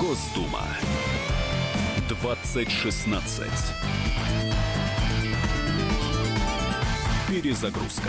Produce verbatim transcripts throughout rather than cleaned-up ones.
Госдума. двадцать шестнадцать. Перезагрузка.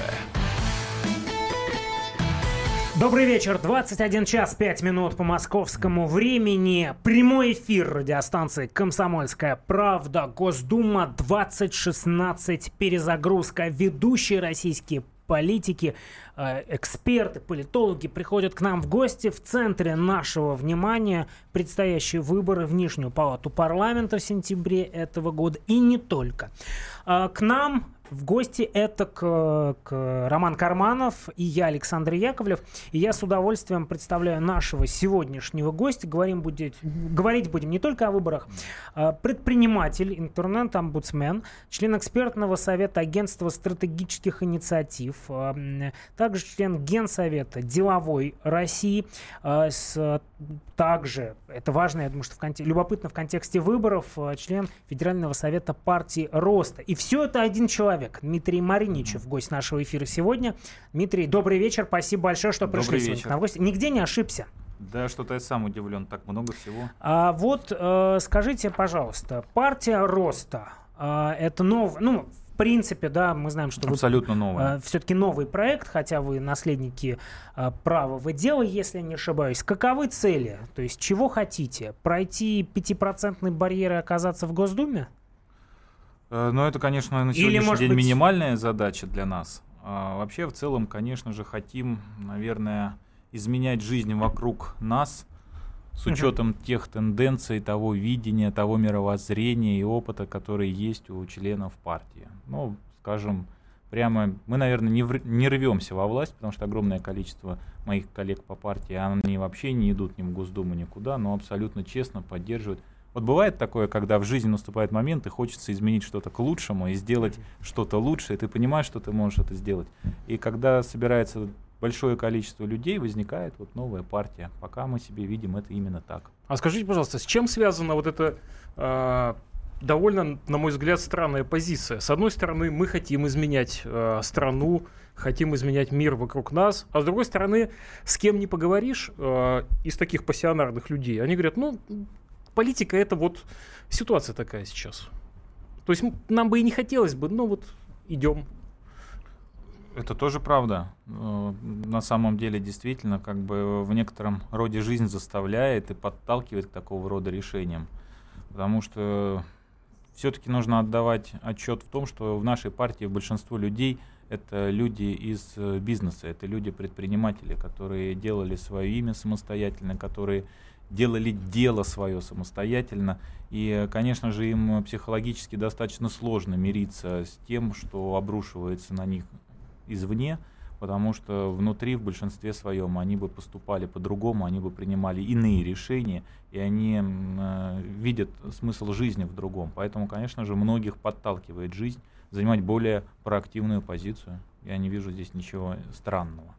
Добрый вечер, двадцать один час пять минут по московскому времени. Прямой эфир радиостанции «Комсомольская правда». Госдума двадцать шестнадцать. Перезагрузка. Ведущие российские политики, эксперты, политологи приходят к нам в гости. В центре нашего внимания предстоящие выборы в Нижнюю палату парламента в сентябре этого года. И не только. К нам в гости это к, к Роман Карманов и я, Александр Яковлев. И я с удовольствием представляю нашего сегодняшнего гостя. Говорим будет, говорить будем не только о выборах. Предприниматель, интернет-омбудсмен, член экспертного совета Агентства стратегических инициатив, также член Генсовета деловой России. С, также, это важно, я думаю, что в конте- любопытно в контексте выборов, член Федерального совета партии Роста. И все это один человек. Дмитрий Мариничев, гость нашего эфира сегодня. Дмитрий, добрый вечер, спасибо большое, что Добрый пришли вечер. сегодня к нам в гости. Нигде не ошибся. Да, что-то я сам удивлен, так много всего. А вот э, скажите, пожалуйста, партия Роста, э, это новый, ну, в принципе, да, мы знаем, что абсолютно вы, новый. Э, все-таки новый проект, хотя вы наследники э, правого дела, если я не ошибаюсь. Каковы цели? То есть чего хотите? Пройти пятипроцентный барьер и оказаться в Госдуме? Но это, конечно, на Или, сегодняшний может день быть... минимальная задача для нас. А вообще, в целом, конечно же, хотим, наверное, изменять жизнь вокруг нас с учетом uh-huh. тех тенденций, того видения, того мировоззрения и опыта, который есть у членов партии. Ну, скажем, прямо мы, наверное, не, в, не рвемся во власть, потому что огромное количество моих коллег по партии, они вообще не идут ни в Госдуму, никуда, но абсолютно честно поддерживают. Вот бывает такое, когда в жизни наступает момент, и хочется изменить что-то к лучшему и сделать что-то лучше, и ты понимаешь, что ты можешь это сделать. И когда собирается большое количество людей, возникает вот новая партия. Пока мы себе видим это именно так. А скажите, пожалуйста, с чем связана вот эта э, довольно, на мой взгляд, странная позиция? С одной стороны, мы хотим изменять э, страну, хотим изменять мир вокруг нас, а с другой стороны, с кем не поговоришь э, из таких пассионарных людей, они говорят, ну... Политика — это вот ситуация такая сейчас. То есть нам бы и не хотелось бы, но вот идем. Это тоже правда. На самом деле, действительно, как бы в некотором роде жизнь заставляет и подталкивает к такого рода решениям. Потому что все-таки нужно отдавать отчет в том, что в нашей партии большинство людей — это люди из бизнеса, это люди-предприниматели, которые делали свое имя самостоятельно, которые делали дело свое самостоятельно. И, конечно же, им психологически достаточно сложно мириться с тем, что обрушивается на них извне, потому что внутри, в большинстве своем, они бы поступали по-другому, они бы принимали иные решения, и они э, видят смысл жизни в другом. Поэтому, конечно же, многих подталкивает жизнь занимать более проактивную позицию. Я не вижу здесь ничего странного.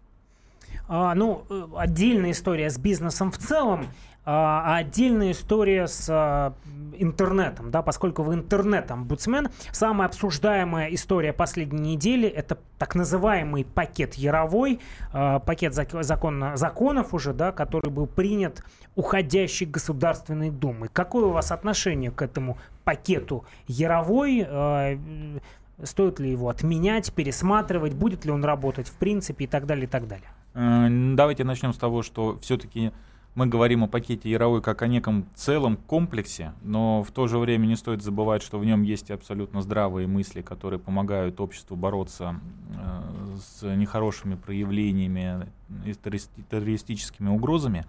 А, ну, отдельная история с бизнесом в целом, а отдельная история с а, интернетом, да, поскольку вы интернет-омбудсмен. Самая обсуждаемая история последней недели — это так называемый пакет Яровой, а, пакет зак- закон, законов уже, да, который был принят уходящей Государственной Думой. Какое у вас отношение к этому пакету Яровой? А, стоит ли его отменять, пересматривать, будет ли он работать в принципе и так далее, и так далее? Давайте начнем с того, что все-таки мы говорим о пакете Яровой как о неком целом комплексе, но в то же время не стоит забывать, что в нем есть абсолютно здравые мысли, которые помогают обществу бороться с нехорошими проявлениями и террористическими угрозами.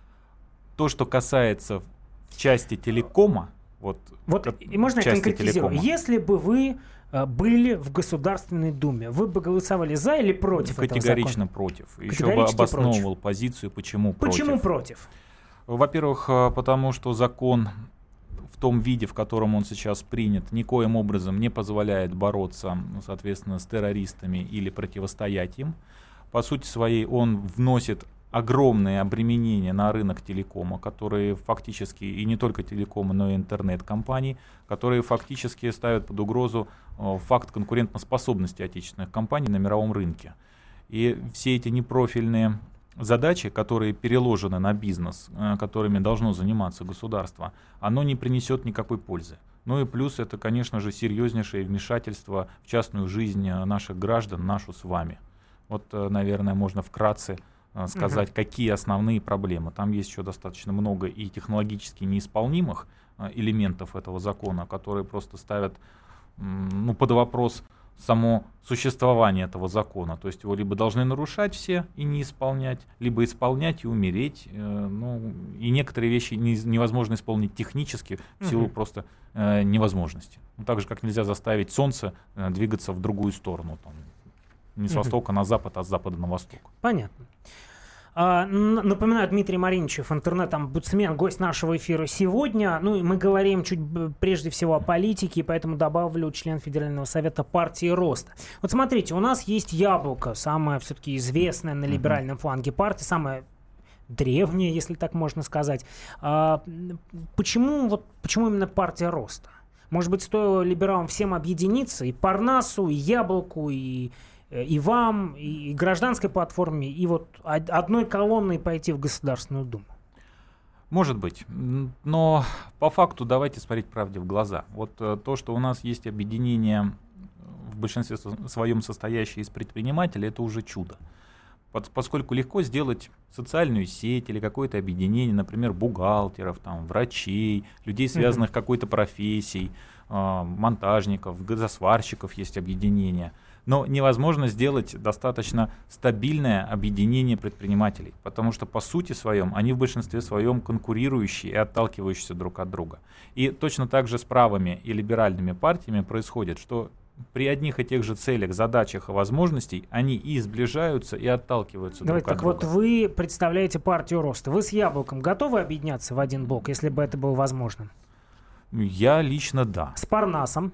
То, что касается в части телекома, вот, вот и можно я конкретизирую. Если бы вы были в Государственной Думе, вы бы голосовали за или против Категорично этого закона? против. Еще бы обосновывал против. позицию, почему, почему против. против? Во-первых, потому что закон в том виде, в котором он сейчас принят, никоим образом не позволяет бороться, соответственно, с террористами или противостоять им. По сути своей он вносит огромные обременения на рынок телекома, которые фактически, и не только телекома, но и интернет-компаний, которые фактически ставят под угрозу э, факт конкурентоспособности отечественных компаний на мировом рынке. И все эти непрофильные задачи, которые переложены на бизнес, которыми должно заниматься государство, оно не принесет никакой пользы. Ну и плюс это, конечно же, серьезнейшее вмешательство в частную жизнь наших граждан, нашу с вами. Вот, наверное, можно вкратце сказать, uh-huh. какие основные проблемы. Там есть еще достаточно много и технологически неисполнимых элементов этого закона, которые просто ставят ну, под вопрос само существование этого закона. То есть его либо должны нарушать все и не исполнять, либо исполнять и умереть. Ну, и некоторые вещи невозможно исполнить технически в силу uh-huh. просто э, невозможности. Ну, так же, как нельзя заставить Солнце э, двигаться в другую сторону. Там, не с uh-huh. востока на запад, а с запада на восток. Понятно. Напоминаю, Дмитрий Мариничев, интернет-омбудсмен, гость нашего эфира сегодня. Ну и мы говорим чуть прежде всего о политике, поэтому добавлю член Федерального совета партии Роста. Вот смотрите, у нас есть Яблоко, самая все-таки известная на либеральном фланге партия, самая древняя, если так можно сказать. А почему, вот, почему именно партия Роста? Может быть, стоило либералам всем объединиться, и Парнасу, и Яблоку, и... и вам, и гражданской платформе, и вот одной колонной пойти в Государственную Думу? Может быть. Но по факту давайте смотреть правде в глаза. Вот то, что у нас есть объединение в большинстве своем состоящее из предпринимателей, это уже чудо. Поскольку легко сделать социальную сеть или какое-то объединение, например, бухгалтеров, там, врачей, людей, связанных mm-hmm. какой-то профессией, монтажников, газосварщиков есть объединения. Но невозможно сделать достаточно стабильное объединение предпринимателей, потому что по сути своем они в большинстве своем конкурирующие и отталкивающиеся друг от друга. И точно так же с правыми и либеральными партиями происходит, что при одних и тех же целях, задачах и возможностей они и сближаются, и отталкиваются Давайте, друг от так друга. Вот вы представляете партию Роста. Вы с Яблоком готовы объединяться в один блок, если бы это было возможно? Я лично да. С Парнасом?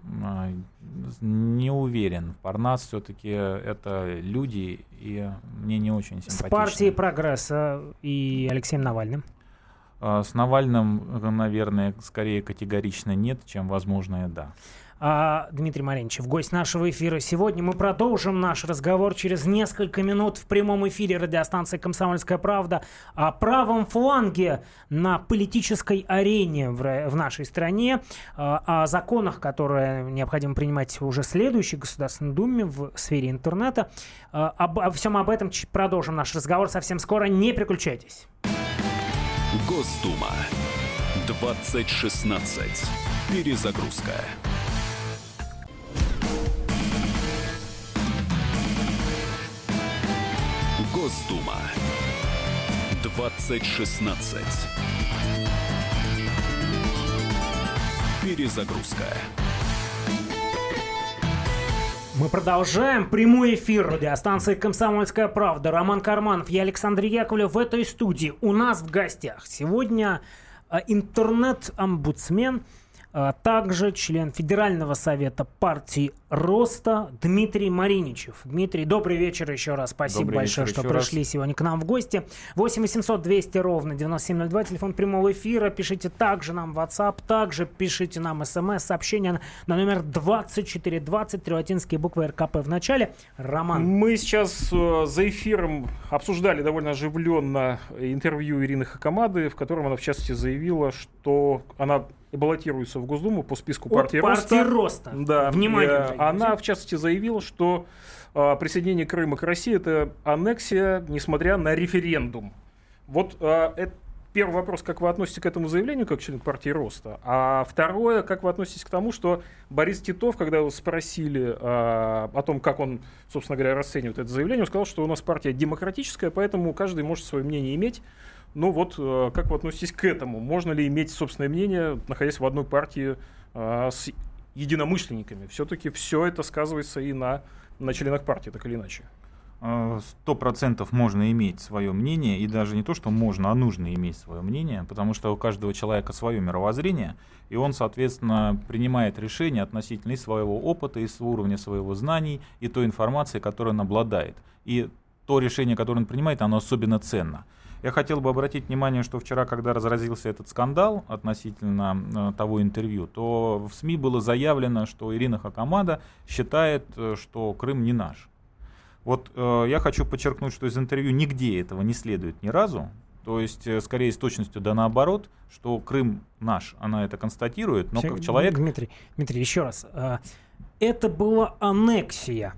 Не уверен. Парнас все-таки это люди, и мне не очень симпатично. С партией Прогресса и Алексеем Навальным? С Навальным, наверное, скорее категорично нет, чем возможное да. А, Дмитрий Мариничев, гость нашего эфира сегодня. Мы продолжим наш разговор через несколько минут в прямом эфире радиостанции «Комсомольская правда» о правом фланге на политической арене в, в нашей стране, о законах, которые необходимо принимать уже в следующей Государственной Думе в сфере интернета. Об, обо всем об этом продолжим наш разговор совсем скоро. Не переключайтесь. Госдума. двадцать шестнадцать. Перезагрузка. Госдума. двадцать шестнадцать. Перезагрузка. Мы продолжаем прямой эфир радиостанции «Комсомольская правда». Роман Карманов, я Александр Яковлев в этой студии. У нас в гостях сегодня интернет-омбудсмен, также член Федерального совета партии Роста Дмитрий Мариничев. Дмитрий, добрый вечер еще раз. Спасибо добрый большое, что пришли раз. сегодня к нам в гости. восемь восемьсот двести ровно девяносто семь ноль два, телефон прямого эфира. Пишите также нам в WhatsApp, также пишите нам смс-сообщения на номер двадцать четыре двадцать, три латинские буквы эр ка пэ в начале. Роман. Мы сейчас э, за эфиром обсуждали довольно оживленно интервью Ирины Хакамады, в котором она в частности заявила, что она баллотируется в Госдуму по списку От партии Роста. партии Роста. Да. Внимание. Она, в частности, заявила, что э, присоединение Крыма к России — это аннексия, несмотря на референдум. Вот э, это первый вопрос, как вы относитесь к этому заявлению, как член партии Роста? А второе, как вы относитесь к тому, что Борис Титов, когда его спросили э, о том, как он, собственно говоря, расценивает это заявление, он сказал, что у нас партия демократическая, поэтому каждый может свое мнение иметь. Ну вот, э, как вы относитесь к этому? Можно ли иметь собственное мнение, находясь в одной партии э, с единомышленниками? Все-таки все это сказывается и на, на членах партии, так или иначе. Сто процентов можно иметь свое мнение, и даже не то, что можно, а нужно иметь свое мнение, потому что у каждого человека свое мировоззрение, и он, соответственно, принимает решения относительно и своего опыта, и своего уровня своего знаний, и той информации, которой он обладает. И то решение, которое он принимает, оно особенно ценно. Я хотел бы обратить внимание, что вчера, когда разразился этот скандал относительно э, того интервью, то в СМИ было заявлено, что Ирина Хакамада считает, что Крым не наш. Вот э, я хочу подчеркнуть, что из интервью нигде этого не следует ни разу. То есть, э, скорее, с точностью да наоборот, что Крым наш, она это констатирует, но Все, как человек... Дмитрий, Дмитрий, еще раз. э, Это была аннексия.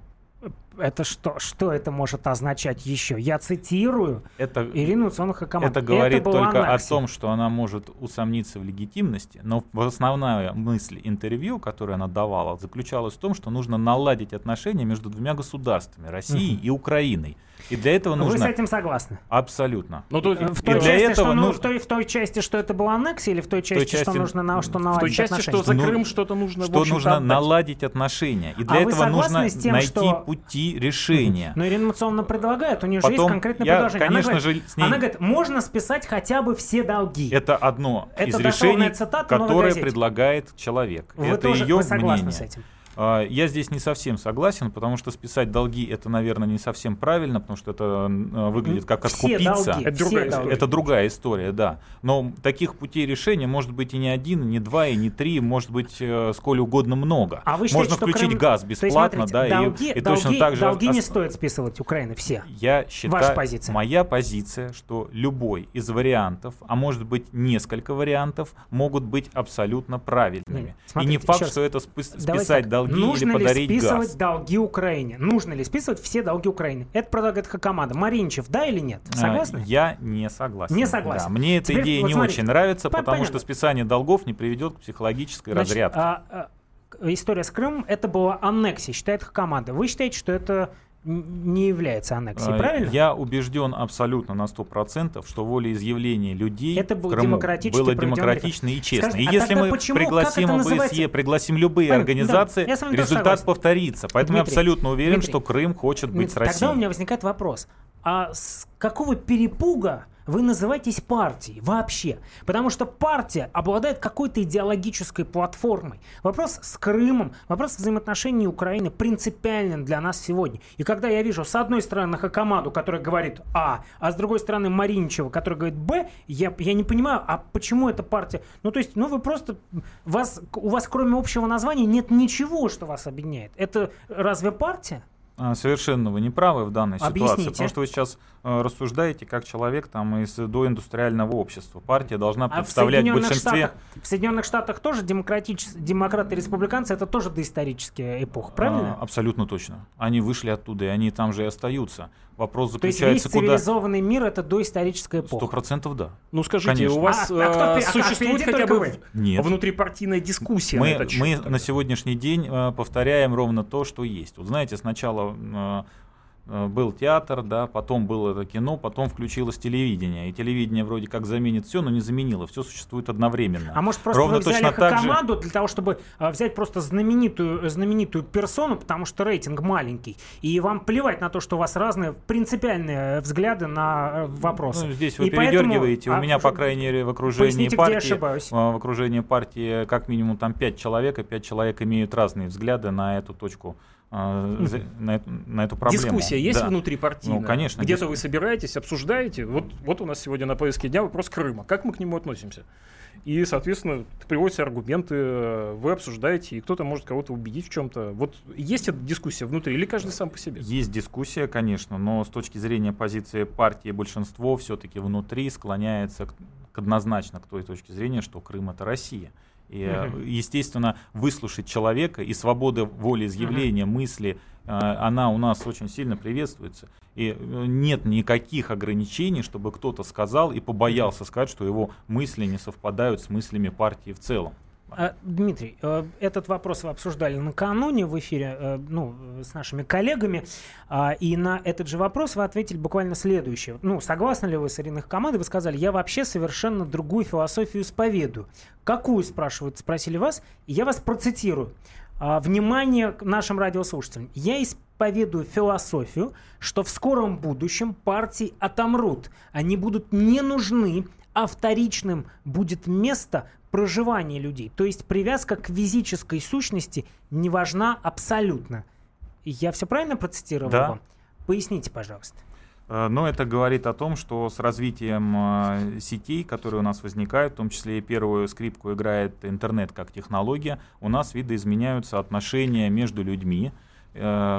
Это что, что это может означать еще? Я цитирую Это, Ирину Цонахакамаду. это говорит была только аннексия. о том, что она может усомниться в легитимности, но основная мысль интервью, которую она давала, заключалась в том, что нужно наладить отношения между двумя государствами, Россией Мгм. и Украиной. И для этого нужно... Вы с этим согласны? Абсолютно. Ну, то, В И той, для части, этого что, ну, нужно- в, той, в той части, что это была аннексия, или в той части, части- что нужно, на, что в той в той наладить части, отношения? что за Ну, Крым что-то нужно, в Что общем-то, нужно отдать. наладить отношения. И для А вы этого нужно согласны с тем, найти что- пути решения. Но Ирина Мацовна предлагает, у нее же есть Потом конкретное я, предложение. конечно она говорит, же, с ней- она говорит, можно списать хотя бы все долги. Это одно Это из дословная решений, цитата Новой которое газете. предлагает человек. Вы это тоже ее вы согласны мнение. с этим? А, Я здесь не совсем согласен, потому что списать долги это, наверное, не совсем правильно, потому что это э, выглядит как Все откупиться. долги, Это все другая долги. история. Это другая история, да. Но таких путей решения может быть и не один, и не два, и не три, может быть э, сколь угодно много. А вы считаете, Можно что включить Крым- газ То есть, бесплатно, смотрите, да, и- долги, и, долги, точно так же... долги не ос- стоит списывать Украины все. Я считаю, Ваша позиция. моя позиция, что любой из вариантов, а может быть несколько вариантов, могут быть абсолютно правильными. Нет, И смотрите, не факт, еще раз. что это спис- Давайте списать так, долги нужно или ли подарить списывать газ. долги Украине? Нужно ли списывать все долги Украины? Это предлагает Хакамада. Маринчев, да или нет? А, Согласны? Я не согласен. Не согласен. Да, мне эта Теперь идея вот не смотрите, очень нравится, по- потому понятно. что списание долгов не приведет к психологической Значит, разрядке. а, а, к- история с Крымом это была аннексия, считает Хакамада. Вы считаете, что это н- не является аннексией, А, правильно? Я убежден абсолютно на сто процентов, что волеизъявление людей Это был в Крыму демократически было проведенный демократично и честно. Скажите, и а если тогда мы почему- пригласим как это ОБСЕ, называется? пригласим любые Понятно, организации, да, я с вами тоже результат согласен. повторится. Поэтому Дмитрий, я абсолютно уверен, Дмитрий, что Крым хочет быть Нет, с Тогда Россией. у меня возникает вопрос. А с какого перепуга вы называетесь партией вообще? Потому что партия обладает какой-то идеологической платформой. Вопрос с Крымом, вопрос взаимоотношений Украины принципиален для нас сегодня. И когда я вижу с одной стороны Хакамаду, который говорит А, а с другой стороны Маринчева, который говорит Б, я, я не понимаю, а почему эта партия... Ну, то есть, ну, вы просто... Вас, у вас кроме общего названия нет ничего, что вас объединяет. Это разве партия? А, Совершенно вы не правы в данной ситуации, Объясните. потому что вы сейчас э, рассуждаете как человек там, из доиндустриального общества. Партия должна А в представлять в Соединенных, большинстве... Штатах, в Соединенных Штатах тоже демократич... демократы и республиканцы, это тоже доисторическая эпоха, правильно? А, абсолютно точно. Они вышли оттуда, и они там же и остаются. Вопрос То есть весь заключается куда... цивилизованный мир это доисторическая Сто эпоха. процентов да. Ну скажите, Конечно. у вас А, а кто э, пи- а существует впереди хотя только бы вы? Нет. внутрипартийная дискуссия на Мы, этот счет? мы тогда? на сегодняшний день э, повторяем ровно то, что есть. Вот знаете, сначала э, э, был театр, да, потом было это кино, потом включилось телевидение. И телевидение вроде как заменит все, но не заменило. Все существует одновременно. А может просто Ровно вы взяли точно так же- Хакамаду для того, чтобы а, взять просто знаменитую, знаменитую персону, потому что рейтинг маленький, и вам плевать на то, что у вас разные принципиальные взгляды на э, вопросы. Ну, здесь вы И поэтому- передергиваете. а, У меня, по крайней мере, в окружении Поясните, где я партии, ошибаюсь. э, в окружении партии как минимум там пять человек, и пять человек имеют разные взгляды на эту точку, э, за- на, эту, на эту проблему. Дискуссия есть Да. внутрипартийная? Ну, конечно, Где-то дискуссия. вы собираетесь, обсуждаете. Вот, вот у нас сегодня на повестке дня вопрос Крыма. Как мы к нему относимся? И, соответственно, приводятся аргументы, вы обсуждаете, и кто-то может кого-то убедить в чем-то. Вот есть эта дискуссия внутри, или каждый сам по себе? Есть дискуссия, конечно, но с точки зрения позиции партии большинство все-таки внутри склоняется к, к однозначно к той точке зрения, что Крым — это Россия. И, э, естественно, выслушать человека и свобода волеизъявления, мысли, э, она у нас очень сильно приветствуется. И э, нет никаких ограничений, чтобы кто-то сказал и побоялся сказать, что его мысли не совпадают с мыслями партии в целом. А, Дмитрий, э, этот вопрос вы обсуждали накануне в эфире э, ну, с нашими коллегами, а, и на этот же вопрос вы ответили буквально следующее. Ну, согласны ли вы с Ириной Хакамадой? Вы сказали, я вообще совершенно другую философию исповедую. Какую, спрашивают, спросили вас, и я вас процитирую. А, внимание к нашим радиослушателям. Я исповедую философию, что в скором будущем партии отомрут. Они будут не нужны, а вторичным будет место проживания людей. То есть привязка к физической сущности не важна абсолютно. Я все правильно процитировал Да. вам? Поясните, пожалуйста. Э, Но это говорит о том, что с развитием э, сетей, которые у нас возникают, в том числе и первую скрипку играет интернет как технология, у нас видоизменяются отношения между людьми. Э,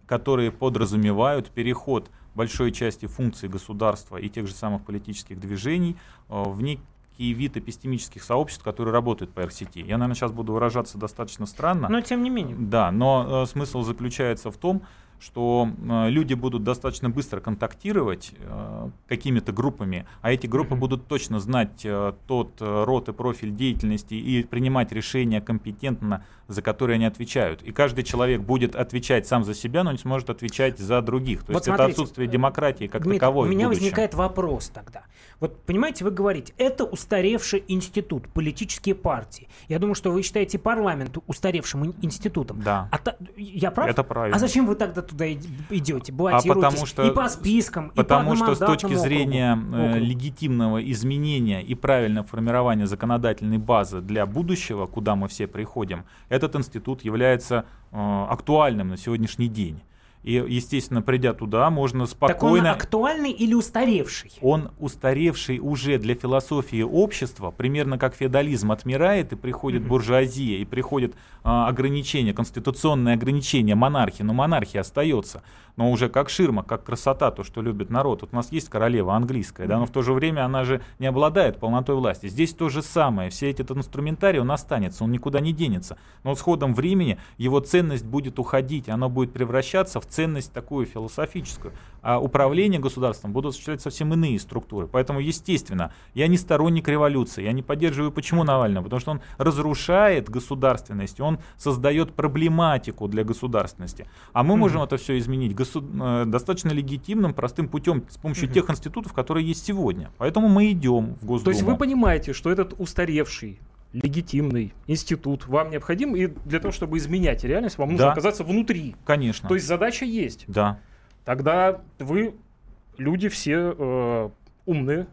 которые подразумевают переход большой части функций государства и тех же самых политических движений в некий вид эпистемических сообществ, которые работают по эр сети. Я, наверное, сейчас буду выражаться достаточно странно. Но тем не менее. Да, но э, смысл заключается в том, что э, люди будут достаточно быстро контактировать э, какими-то группами, а эти группы mm-hmm. будут точно знать э, тот э, род и профиль деятельности и принимать решения компетентно, за которые они отвечают. И каждый человек будет отвечать сам за себя, но не сможет отвечать за других. То вот есть смотрите, это отсутствие демократии как Дмитрий, таковой. У меня в будущем. возникает вопрос тогда. Вот понимаете, вы говорите, это устаревший институт, политические партии. Я думаю, что вы считаете парламент устаревшим институтом. Да. А та, я прав? Это правильно. А зачем вы тогда туда идете, А баллотируетесь потому что, и по спискам, потому и по что с точки округу. зрения э, легитимного изменения и правильного формирования законодательной базы для будущего, куда мы все приходим, этот институт является э, актуальным на сегодняшний день. И, естественно, придя туда, можно спокойно... Так он актуальный или устаревший? Он устаревший уже для философии общества, примерно как феодализм отмирает, и приходит mm-hmm. буржуазия, и приходит а, ограничение, конституционное ограничение монархии, но монархия остается, но уже как ширма, как красота, то, что любит народ. Вот у нас есть королева английская, mm-hmm. да, но в то же время она же не обладает полнотой власти. Здесь то же самое, все эти инструментарий, он останется, он никуда не денется, но с ходом времени его ценность будет уходить, она будет превращаться в ценность такую философическую. А управление государством будут осуществлять совсем иные структуры. Поэтому, естественно, я не сторонник революции. Я не поддерживаю, почему Навального? Потому что он разрушает государственность, он создает проблематику для государственности. А мы mm-hmm. можем это все изменить госу- достаточно легитимным, простым путем с помощью mm-hmm. тех институтов, которые есть сегодня. Поэтому мы идем в Госдуму. То есть вы понимаете, что этот устаревший легитимный институт вам необходим, и для того, чтобы изменять реальность, вам нужно да. оказаться внутри. Конечно. То есть задача есть. Да. Тогда вы, люди все э, умные,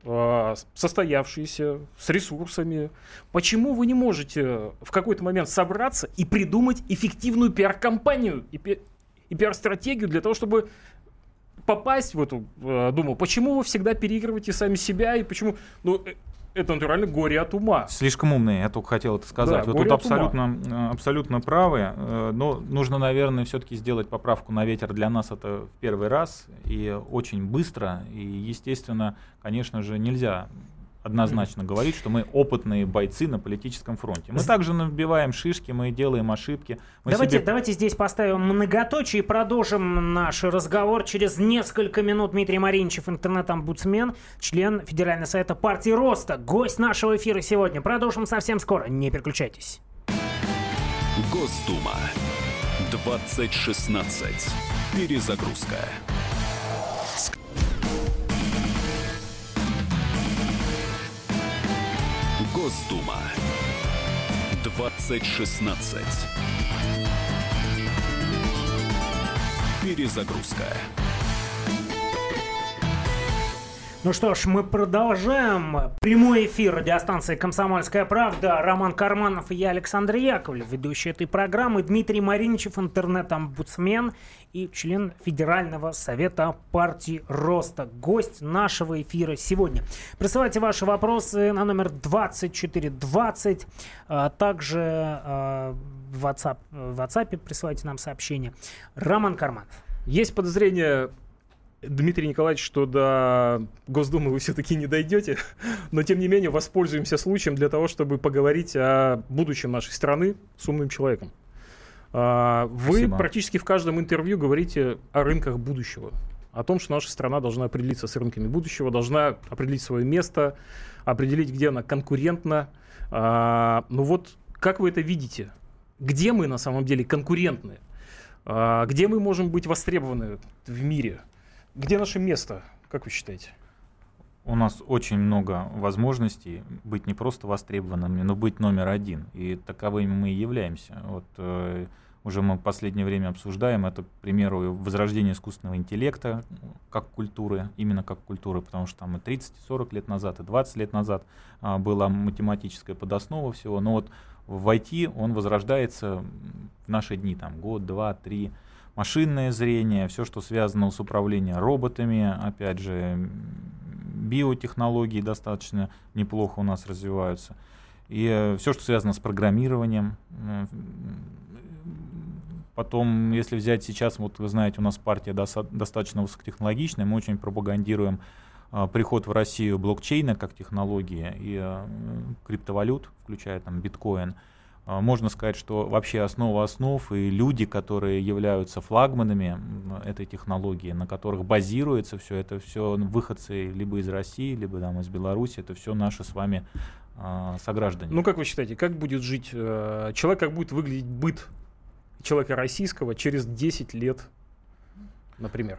э, состоявшиеся, с ресурсами. Почему вы не можете в какой-то момент собраться и придумать эффективную пиар-компанию и, пи- и пиар-стратегию для того, чтобы попасть в эту э, Думу? Почему вы всегда переигрываете сами себя и почему... Ну, это натурально горе от ума. Слишком умные, я только хотел это сказать. Да, Вы тут абсолютно, абсолютно правы. Но нужно, наверное, все-таки сделать поправку на ветер. Для нас это в первый раз и очень быстро. И, естественно, конечно же, нельзя однозначно говорить, что мы опытные бойцы на политическом фронте. Мы также набиваем шишки, мы делаем ошибки. Мы давайте, себе... давайте здесь поставим многоточие и продолжим наш разговор. Через несколько минут Дмитрий Мариничев, интернет-омбудсмен, член Федерального совета партии Роста, гость нашего эфира сегодня. Продолжим совсем скоро. Не переключайтесь. Госдума. двадцать шестнадцать. Перезагрузка. Госдума. двадцать шестнадцать. Перезагрузка. Ну что ж, мы продолжаем. Прямой эфир радиостанции «Комсомольская правда». Роман Карманов и я, Александр Яковлев, ведущий этой программы. Дмитрий Мариничев, интернет-омбудсмен и член Федерального совета партии Роста. Гость нашего эфира сегодня. Присылайте ваши вопросы на номер двадцать четыре двадцать. А также а, в WhatsApp, в WhatsApp присылайте нам сообщения. Роман Карманов. Есть подозрение... Дмитрий Николаевич, что до Госдумы вы все-таки не дойдете, но тем не менее воспользуемся случаем для того, чтобы поговорить о будущем нашей страны с умным человеком. Вы Спасибо. Практически в каждом интервью говорите о рынках будущего, о том, что наша страна должна определиться с рынками будущего, должна определить свое место, определить, где она конкурентна. Ну вот, как вы это видите? Где мы на самом деле конкурентны? Где мы можем быть востребованы в мире? Где наше место, как вы считаете? У нас очень много возможностей быть не просто востребованными, но быть номер один. И таковыми мы и являемся. Вот, э, уже мы в последнее время обсуждаем это, к примеру, возрождение искусственного интеллекта как культуры, именно как культуры, потому что там и тридцать-сорок лет назад, и двадцать лет назад э, была математическая подоснова всего. Но вот в ай ти он возрождается в наши дни, там, год, два, три. Машинное зрение, все, что связано с управлением роботами, опять же, биотехнологии достаточно неплохо у нас развиваются. И все, что связано с программированием. Потом, если взять сейчас, вот вы знаете, у нас партия доса- достаточно высокотехнологичная, мы очень пропагандируем э, приход в Россию блокчейна как технологии и э, криптовалют, включая там биткоин. Э, можно сказать, что вообще основа основ и люди, которые являются флагманами этой технологии, на которых базируется все, это все выходцы либо из России, либо там, из Беларуси, это все наши с вами э, сограждане. Ну, как вы считаете, как будет жить э, человек, как будет выглядеть быт человека российского через десять лет, например?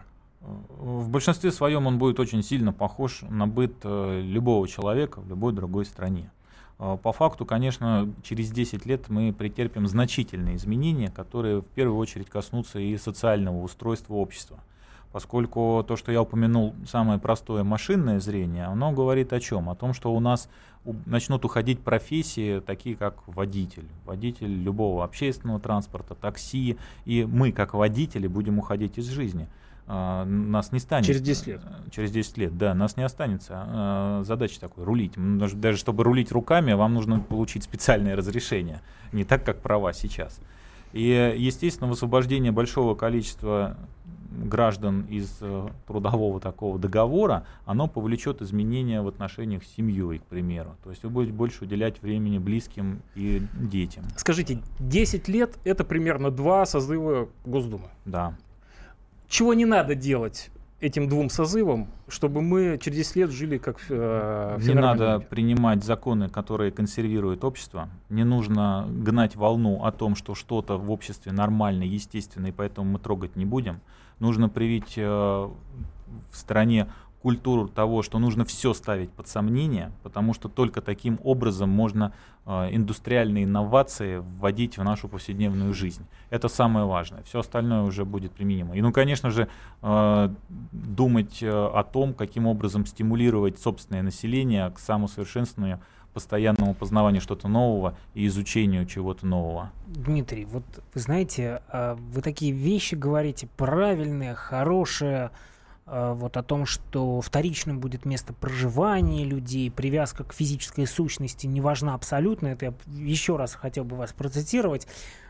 В большинстве своем он будет очень сильно похож на быт э, любого человека в любой другой стране. Э, по факту, конечно, через десять лет мы претерпим значительные изменения, которые в первую очередь коснутся и социального устройства общества. Поскольку то, что я упомянул, самое простое машинное зрение, оно говорит о чем? О том, что у нас начнут уходить профессии, такие как водитель, водитель любого общественного транспорта, такси, и мы, как водители, будем уходить из жизни. Нас не станет. Через десять лет. Через десять лет, да, нас не останется. Задача такой, рулить. Даже чтобы рулить руками, вам нужно получить специальное разрешение, не так, как права сейчас. И, естественно, высвобождение большого количества граждан из э, трудового такого договора, оно повлечет изменения в отношениях с семьей, к примеру. То есть вы будете больше уделять времени близким и детям. Скажите, десять лет — это примерно два созыва Госдумы. Да. Чего не надо делать этим двум созывам, чтобы мы через десять лет жили как э, Не надо люди. принимать законы, которые консервируют общество. Не нужно гнать волну о том, что что-то в обществе нормально, естественно, и поэтому мы трогать не будем. Нужно привить э, в стране культуру того, что нужно все ставить под сомнение, потому что только таким образом можно э, индустриальные инновации вводить в нашу повседневную жизнь. Это самое важное. Все остальное уже будет применимо. И, ну, конечно же, э, думать э, о том, каким образом стимулировать собственное население к самосовершенствованию, постоянному познаванию что-то нового и изучению чего-то нового. Дмитрий, вот вы знаете, вы такие вещи говорите правильные, хорошие, вот о том, что вторичным будет место проживания людей, привязка к физической сущности не важна абсолютно. Это я еще раз хотел бы вас процитировать.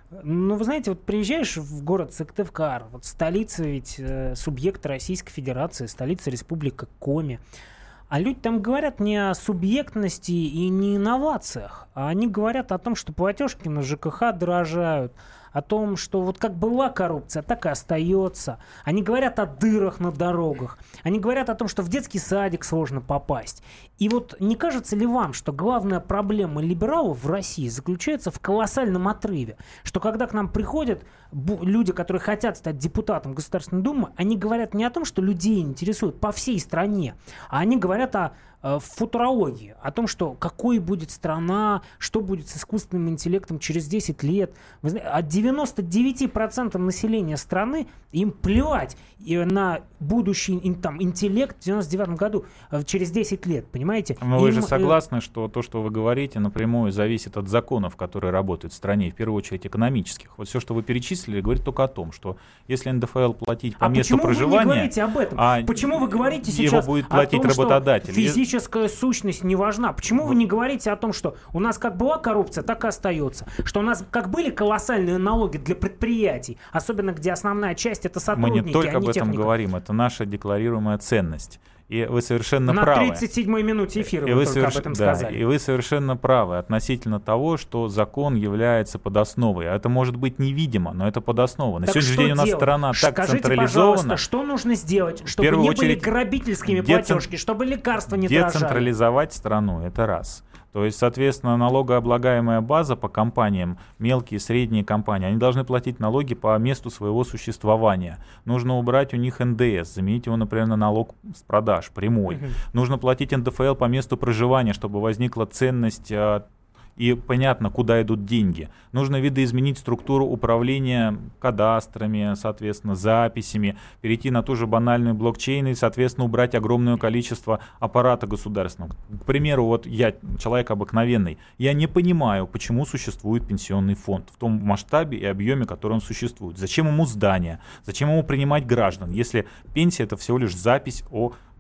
Но вы знаете, вот приезжаешь в город Сыктывкар, вот столица ведь э, субъекта Российской Федерации, столица Республика Коми. А люди там говорят не о субъектности и не инновациях, а они говорят о том, что платежки на ЖКХ дорожают, о том, что вот как была коррупция, так и остается. Они говорят о дырах на дорогах. Они говорят о том, что в детский садик сложно попасть. И вот не кажется ли вам, что главная проблема либералов в России заключается в колоссальном отрыве? Что когда к нам приходят люди, которые хотят стать депутатом Государственной Думы, они говорят не о том, что людей интересует по всей стране, а они говорят о в футурологии, о том, что какой будет страна, что будет с искусственным интеллектом через десять лет. Вы знаете, от девяноста девяти процентов населения страны им плевать на будущий там, интеллект в девяносто девятом году, через десять лет, понимаете? Но вы им, же согласны, что то, что вы говорите, напрямую зависит от законов, которые работают в стране, в первую очередь экономических. Вот все, что вы перечислили, говорит только о том, что если эн дэ эф эл платить по а месту проживания... Почему вы не говорите об этом? А почему вы говорите его сейчас будет платить о том, работодатель? Что физическая сущность не важна? Почему вот. Вы не говорите о том, что у нас как была коррупция, так и остается? Что у нас как были колоссальные налоги для предприятий, особенно где основная часть это сотрудники, мы не только а не об этом техника. Говорим, это наша декларируемая ценность. И вы совершенно На правы. На тридцать седьмой минуте эфира и вы вы только соверш... об этом да, сказали. И вы совершенно правы относительно того, что закон является подосновой. Это может быть невидимо, но это подоснова. На так сегодняшний день у нас делать? страна так Скажите, централизована. Пожалуйста, что нужно сделать, чтобы не были грабительскими децен... платежки, чтобы лекарства не дорожали? Децентрализовать страну, это раз. То есть, соответственно, налогооблагаемая база по компаниям, мелкие, средние компании, они должны платить налоги по месту своего существования. Нужно убрать у них эн дэ эс, заменить его, например, на налог с продаж прямой. Uh-huh. Нужно платить эн дэ эф эл по месту проживания, чтобы возникла ценность и понятно, куда идут деньги. Нужно видоизменить структуру управления кадастрами, соответственно, записями, перейти на ту же банальную блокчейн и, соответственно, убрать огромное количество аппарата государственного. К примеру, вот я, человек обыкновенный, я не понимаю, почему существует пенсионный фонд в том масштабе и объеме, который он существует. Зачем ему здание? Зачем ему принимать граждан, если пенсия — это всего лишь запись о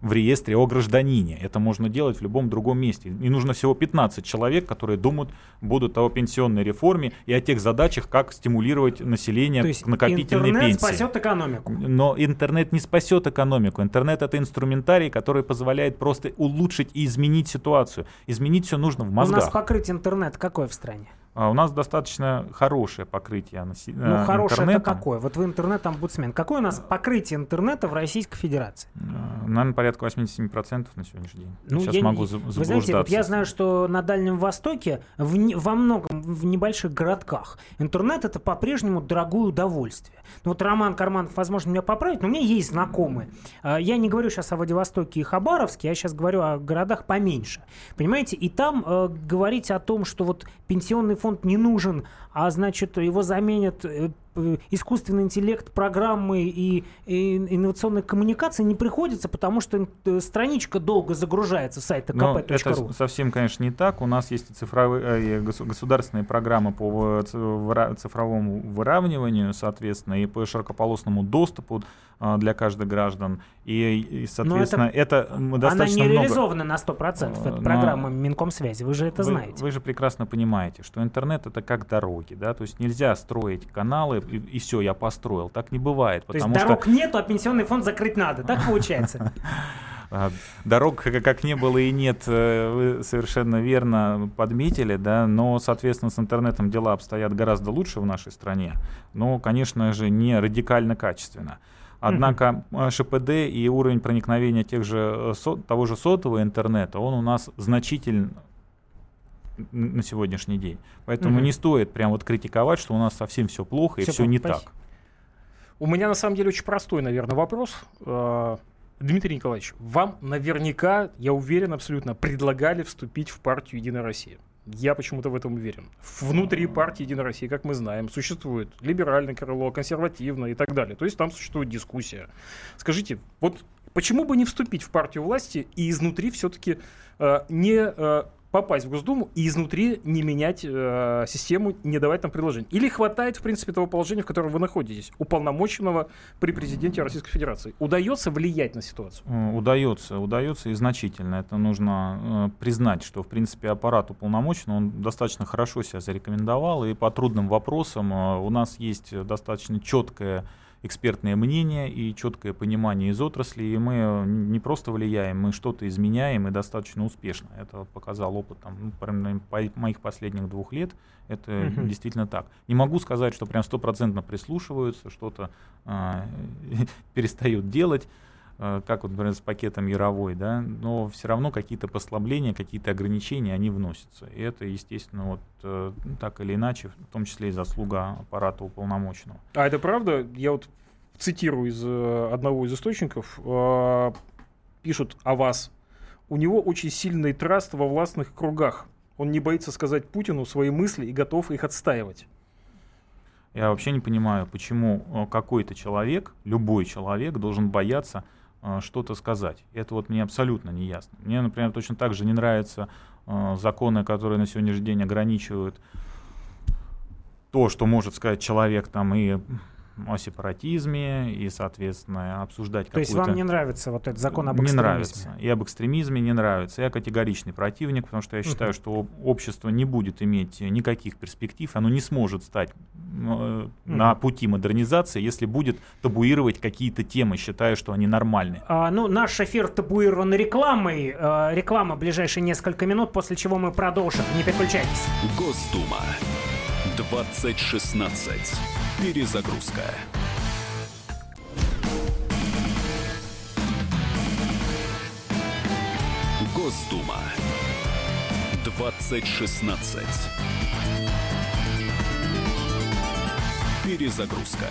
в реестре о гражданине. Это можно делать в любом другом месте. И нужно всего пятнадцать человек, которые думают, будут о пенсионной реформе и о тех задачах, как стимулировать население То есть к накопительной интернет пенсии. спасет экономику. Но интернет не спасет экономику. Интернет — это инструментарий, который позволяет просто улучшить и изменить ситуацию. Изменить все нужно в мозгах. У нас покрытие интернета какое в стране? А у нас достаточно хорошее покрытие наси- Ну, э, хорошее это интернетом. какое? Вот вы интернет-омбудсмен. Какое у нас покрытие интернета в Российской Федерации? Э, Наверное, порядка восемьдесят семь процентов на сегодняшний день. Ну, Сейчас я могу не- за- Вы заблуждаться. знаете, вот я знаю, что на Дальнем Востоке в не- во многом, в небольших городках интернет — это по-прежнему дорогое удовольствие. Ну, вот Роман Карманов, возможно, меня поправит, но у меня есть знакомые. А, Я не говорю сейчас о Владивостоке и Хабаровске, я сейчас говорю о городах поменьше. Понимаете? И там э, говорить о том, что вот пенсионный фонд не нужен, а значит, его заменят э, э, искусственный интеллект, программы и, и инновационные коммуникации, не приходится, потому что э, страничка долго загружается с сайта Но ка пэ точка ру. это совсем, конечно, не так. У нас есть и цифровые, э, и госу- государственные программы по в- ц- выра- цифровому выравниванию, соответственно, и по широкополосному доступу э, для каждых граждан. И, и, соответственно, это, м, Она достаточно не много... реализована на сто процентов. Это Но- программа Минкомсвязи, вы же это вы, знаете. Вы же прекрасно понимаете, что интернет — это как дороги, да, то есть нельзя строить каналы и, и все, я построил. Так не бывает, То есть потому что дорог нету, а пенсионный фонд закрыть надо. Так получается. а, дорог как, как не было и нет, э, вы совершенно верно подметили, да, но, соответственно, с интернетом дела обстоят гораздо лучше в нашей стране, но, конечно же, не радикально качественно. Однако э, ш пэ дэ и уровень проникновения тех же, э, со- того же сотового интернета, он у нас значительно н- на сегодняшний день. Поэтому Мгм. не стоит прям вот критиковать, что у нас совсем все плохо и Всё все плохо, не спасибо. так. У меня на самом деле очень простой, наверное, вопрос. Э, Дмитрий Николаевич, вам наверняка, я уверен абсолютно, предлагали вступить в партию «Единая Россия». Я почему-то в этом уверен. Внутри партии «Единая Россия», как мы знаем, существует либеральное крыло, консервативное и так далее. То есть там существует дискуссия. Скажите, вот почему бы не вступить в партию власти и изнутри все-таки э, не э, попасть в Госдуму и изнутри не менять э, систему, не давать там предложений? Или хватает, в принципе, того положения, в котором вы находитесь, уполномоченного при президенте Российской Федерации? Удается влиять на ситуацию? Э, Удается, удается и значительно. Это нужно э, признать, что, в принципе, аппарат уполномоченного, он достаточно хорошо себя зарекомендовал, и по трудным вопросам э, у нас есть достаточно четкое экспертное мнение и четкое понимание из отрасли, и мы э, не просто влияем, мы что-то изменяем, и достаточно успешно. Это показал опыт там, ну, прям, по моих последних двух лет. Это Мгм. действительно так. Не могу сказать, что прям стопроцентно прислушиваются, что-то э, перестают делать, э, как вот, например, с пакетом Яровой, да, но все равно какие-то послабления, какие-то ограничения, они вносятся. И это, естественно, вот э, так или иначе, в том числе и заслуга аппарата уполномоченного. А это правда? Я вот цитирую из э, одного из источников. э, Пишут о вас. У него очень сильный траст во властных кругах. Он не боится сказать Путину свои мысли и готов их отстаивать. Я вообще не понимаю, почему э, какой-то человек, любой человек, должен бояться э, что-то сказать. Это вот мне абсолютно не ясно. Мне, например, точно так же не нравятся э, законы, которые на сегодняшний день ограничивают то, что может сказать человек там и о сепаратизме, и, соответственно, обсуждать То есть какую-то... вам не нравится вот этот закон об Не экстремизме? нравится. И об экстремизме не нравится. Я категоричный противник, потому что я считаю, Мгм. что об- общество не будет иметь никаких перспектив, оно не сможет стать э, на пути модернизации, если будет табуировать какие-то темы, считая, что они нормальны. А, ну, наш эфир табуирован рекламой. А, реклама ближайшие несколько минут, после чего мы продолжим. Не переключайтесь. Госдума. двадцать шестнадцать. Перезагрузка. Госдума. двадцать шестнадцать. Перезагрузка.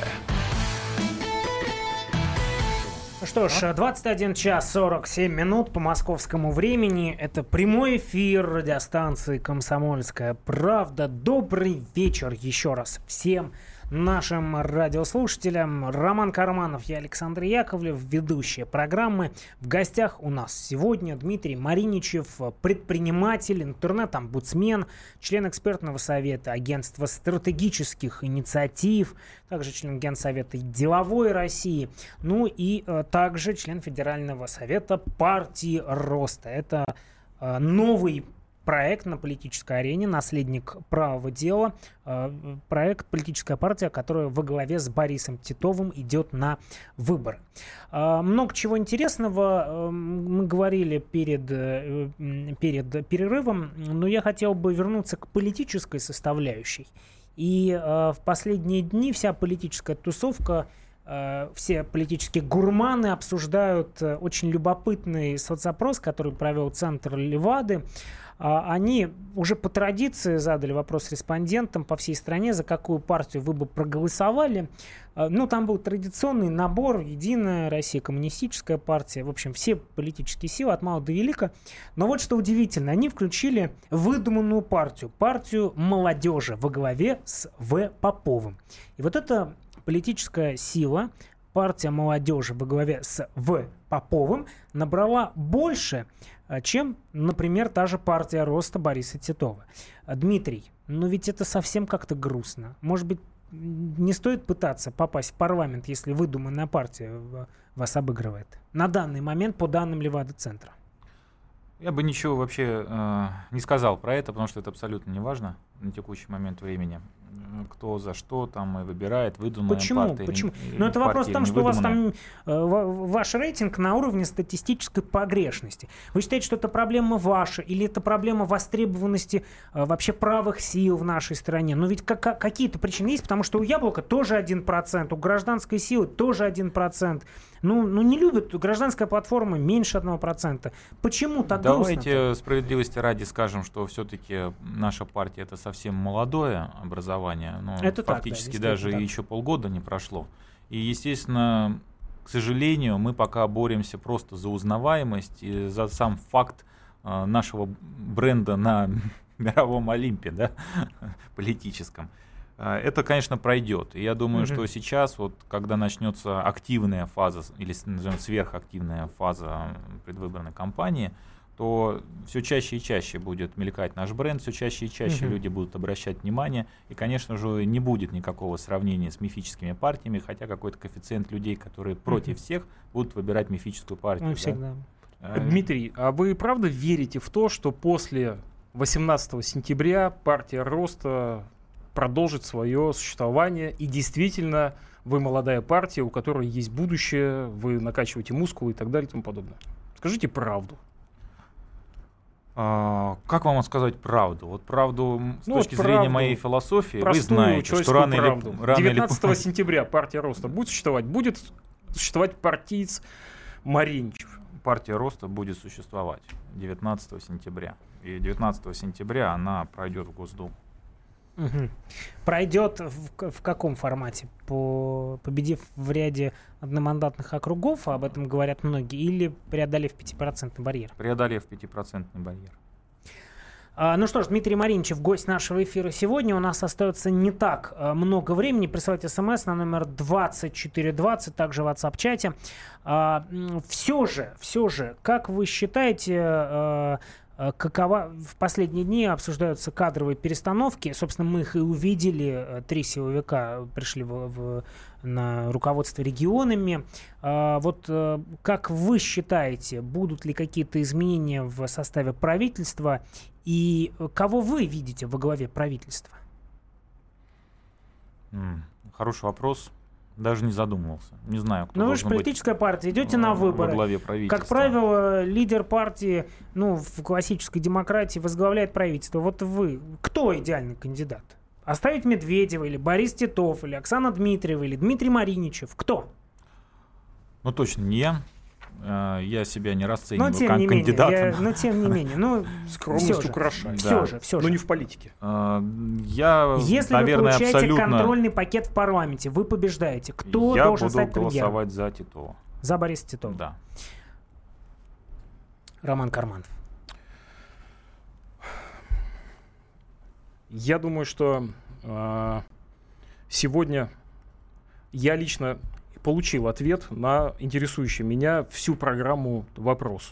Ну что ж, двадцать один час сорок семь минут по московскому времени. Это прямой эфир радиостанции «Комсомольская правда». Добрый вечер еще раз всем нашим радиослушателям. Роман Карманов, я Александр Яковлев, ведущая программы. В гостях у нас сегодня Дмитрий Мариничев, предприниматель, интернет-омбудсмен, член экспертного совета Агентства стратегических инициатив, также член Генсовета деловой России, ну и э, также член Федерального совета партии Роста. Это э, новый проект на политической арене, наследник правого дела, э, проект «Политическая партия», которая во главе с Борисом Титовым идет на выборы. Э, много чего интересного э, мы говорили перед, э, перед перерывом, но я хотел бы вернуться к политической составляющей. И э, в последние дни вся политическая тусовка, э, все политические гурманы обсуждают э, очень любопытный соцопрос, который провел Центр Левады. Они уже по традиции задали вопрос респондентам по всей стране, за какую партию вы бы проголосовали. Ну, там был традиционный набор: Единая Россия, Коммунистическая партия, в общем, все политические силы от мала до велика. Но вот что удивительно, они включили выдуманную партию, партию молодежи во главе с В. Поповым. И вот эта политическая сила, партия молодежи во главе с В. Поповым, набрала больше, чем, например, та же партия Роста Бориса Титова. Дмитрий, ну ведь это совсем как-то грустно. Может быть, не стоит пытаться попасть в парламент, если выдуманная партия вас обыгрывает? На данный момент, по данным Левада-центра. Я бы ничего вообще э, не сказал про это, потому что это абсолютно не важно на текущий момент времени. Кто за что там и выбирает, выдуманная Почему? партия. Почему? Или, Но это вопрос в том, что у вас там э, ваш рейтинг на уровне статистической погрешности. Вы считаете, что это проблема ваша, или это проблема востребованности э, вообще правых сил в нашей стране? Но ведь как, какие-то причины есть, потому что у Яблока тоже один процент, у гражданской силы тоже один процент. Ну, ну не любят гражданская платформа меньше одного процента. Почему так грустно? Давайте справедливости ради скажем, что все-таки наша партия — это совсем молодое образование. Но это фактически так, да, даже так. еще полгода не прошло. И, естественно, к сожалению, мы пока боремся просто за узнаваемость и за сам факт э, нашего бренда на мировом Олимпе, да, политическом. Это, конечно, пройдет. И я думаю, mm-hmm. что сейчас, вот, когда начнется активная фаза, или назовем сверхактивная фаза предвыборной кампании, то все чаще и чаще будет мелькать наш бренд, все чаще и чаще mm-hmm. люди будут обращать внимание. И, конечно же, не будет никакого сравнения с мифическими партиями, хотя какой-то коэффициент людей, которые mm-hmm. против всех, будут выбирать мифическую партию. Ну, да? всегда. Дмитрий, а вы правда верите в то, что после восемнадцатого сентября партия Роста продолжит свое существование, и действительно вы молодая партия, у которой есть будущее, вы накачиваете мускулы и так далее и тому подобное? Скажите правду. А, как вам сказать правду? Вот правду с ну, точки вот зрения правду, моей философии, вы простую, знаете, что рано правду. или, рано девятнадцатого или... сентября партия Роста будет существовать? Будет существовать партиец Мариничев? Партия Роста будет существовать девятнадцатого сентября. И девятнадцатого сентября она пройдет в Госдуму. Угу. Пройдет в, в каком формате? По, победив в ряде одномандатных округов, об этом говорят многие, или преодолев пятипроцентный барьер? Преодолев пятипроцентный барьер. А, ну что ж, Дмитрий Мариничев, гость нашего эфира сегодня. У нас остается не так а, много времени. Присылайте смс на номер двадцать четыре двадцать, также в WhatsApp-чате. А, все же, все же, как вы считаете... А, какова в последние дни обсуждаются кадровые перестановки? Собственно, мы их и увидели. Три силовика пришли в, в, на руководство регионами. А, вот как вы считаете, будут ли какие-то изменения в составе правительства? И кого вы видите во главе правительства? Mm, хороший вопрос. Даже не задумывался. Не знаю, кто Но вы же политическая партия, идете на выборы. Во главе правительства. Как правило, лидер партии, ну, в классической демократии возглавляет правительство. Вот вы, кто идеальный кандидат? Оставить Медведева или Борис Титов, или Оксана Дмитриева, или Дмитрий Мариничев? Кто? Ну, точно не я. Я себя не расцениваю но, тем как не кандидатом. Менее, я, но тем не менее, ну, скромность украшает. Все да. же, все но же. не в политике. Я, Если наверное, вы получаете абсолютно... контрольный пакет в парламенте, вы побеждаете. Кто я должен буду стать премьером? Я буду голосовать за Титова. За Бориса Титова? Да. Роман Карманов. Я думаю, что э, сегодня я лично получил ответ на интересующий меня всю программу вопрос.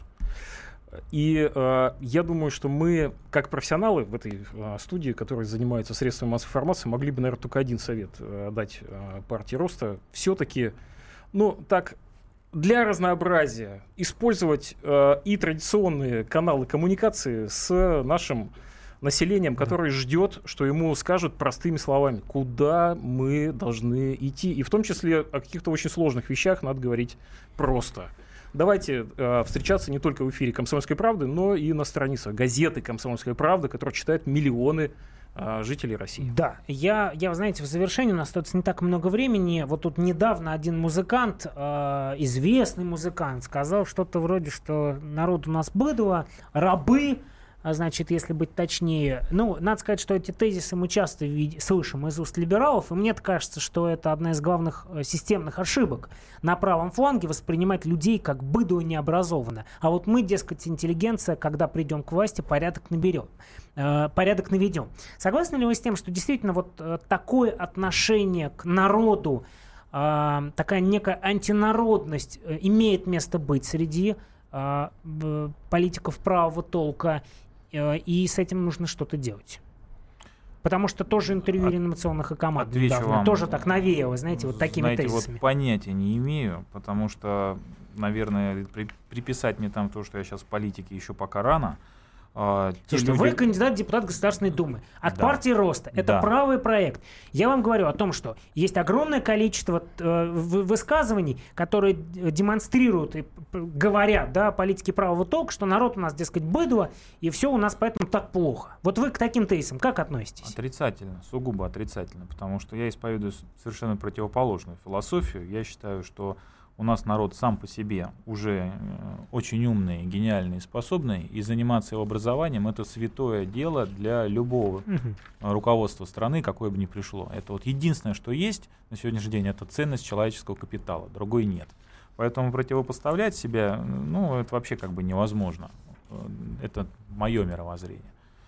И э, я думаю, что мы, как профессионалы в этой э, студии, которые занимаются средствами массовой информации, могли бы, наверное, только один совет э, дать э, партии Роста. Все-таки, ну, так, для разнообразия использовать э, и традиционные каналы коммуникации с нашим населением, которое ждет, что ему скажут простыми словами, куда мы должны идти. И в том числе о каких-то очень сложных вещах надо говорить просто. Давайте э, встречаться не только в эфире «Комсомольской правды», но и на страницах газеты «Комсомольская правда», которую читают миллионы э, жителей России. Да, я, я, вы знаете, в завершении у нас остается не так много времени. Вот тут недавно один музыкант, э, известный музыкант, сказал что-то вроде, что народ у нас быдло, рабы, а значит, если быть точнее. Ну, надо сказать, что эти тезисы мы часто вид- слышим из уст либералов, и мне кажется, что это одна из главных э, системных ошибок на правом фланге воспринимать людей как быдло необразованное. А вот мы, дескать, интеллигенция, когда придем к власти, порядок наберем, э, порядок наведем. Согласны ли вы с тем, что действительно вот э, такое отношение к народу, э, такая некая антинародность э, имеет место быть среди э, э, политиков правого толка, и с этим нужно что-то делать? Потому что тоже интервью От, реанимационных и команд недавно вам, тоже так навеяло, знаете, вот такими знаете, тезисами. Вот понятия не имею, потому что, наверное, при, приписать мне там то, что я сейчас в политике, еще пока рано. А, Слушайте, люди... вы кандидат в депутат Государственной Думы от да. партии Роста. Это да. правый проект. Я вам говорю о том, что есть огромное количество э, высказываний, которые демонстрируют и говорят, да, политики правого толка, что народ у нас, дескать, быдло, и все у нас поэтому так плохо. Вот вы к таким тезисам как относитесь? Отрицательно, сугубо отрицательно, потому что я исповедую совершенно противоположную философию. Я считаю, что у нас народ сам по себе уже очень умный, гениальный, способный, и заниматься его образованием — это святое дело для любого угу. руководства страны, какое бы ни пришло. Это вот единственное, что есть на сегодняшний день, это ценность человеческого капитала, другой нет. Поэтому противопоставлять себя, ну, это вообще как бы невозможно. Это мое мировоззрение.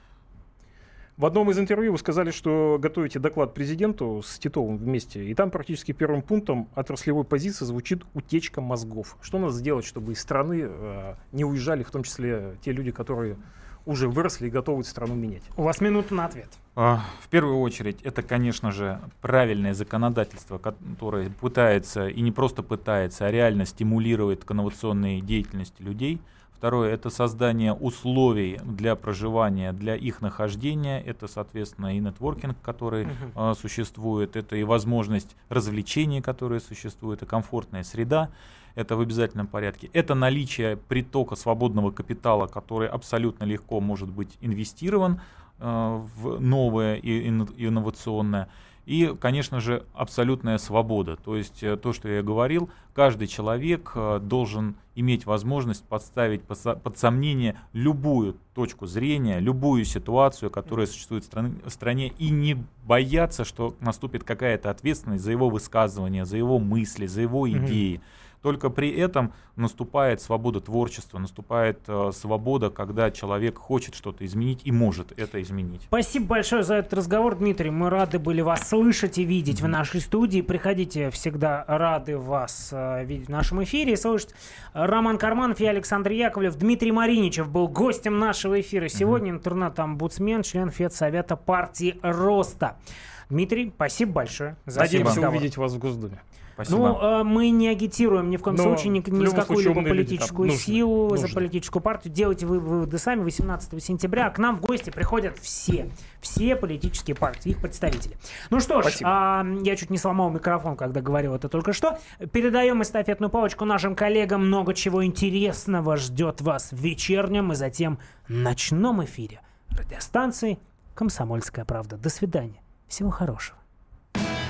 В одном из интервью вы сказали, что готовите доклад президенту с Титовым вместе, и там практически первым пунктом отраслевой позиции звучит утечка мозгов. Что надо сделать, чтобы из страны э, не уезжали, в том числе те люди, которые уже выросли и готовы страну менять? У вас минута на ответ. В первую очередь, это, конечно же, правильное законодательство, которое пытается, и не просто пытается, а реально стимулирует к инновационной деятельности людей. Второе — это создание условий для проживания, для их нахождения. Это, соответственно, и нетворкинг, который uh-huh. э, существует, это и возможность развлечений, которые существуют, и комфортная среда. Это в обязательном порядке. Это наличие притока свободного капитала, который абсолютно легко может быть инвестирован э, в новое и инновационное. И, конечно же, абсолютная свобода. То есть то, что я говорил, каждый человек должен иметь возможность подставить под сомнение любую точку зрения, любую ситуацию, которая существует в стране, и не бояться, что наступит какая-то ответственность за его высказывания, за его мысли, за его идеи. Только при этом наступает свобода творчества, наступает э, свобода, когда человек хочет что-то изменить и может это изменить. Спасибо большое за этот разговор, Дмитрий. Мы рады были вас слышать и видеть mm-hmm. в нашей студии. Приходите, всегда рады вас э, видеть в нашем эфире и слышать. Роман Карманов и Александр Яковлев. Дмитрий Мариничев был гостем нашего эфира сегодня. Mm-hmm. Интернет-омбудсмен, член Федсовета партии Роста. Дмитрий, спасибо большое за Надеемся увидеть вас в Госдуме. Спасибо. Ну, мы не агитируем ни в коем Но случае ни, ни за какую-либо политическую люди, силу, нужны. за политическую партию. Делайте вы выводы сами. восемнадцатого сентября к нам в гости приходят все. Все политические партии, их представители. Ну что ж, а, я чуть не сломал микрофон, когда говорил это только что. Передаем эстафетную палочку нашим коллегам. Много чего интересного ждет вас в вечернем и затем ночном эфире радиостанции «Комсомольская правда». До свидания. Всего хорошего.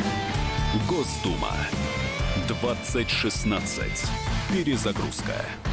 Госдума. двадцать шестнадцать. Перезагрузка.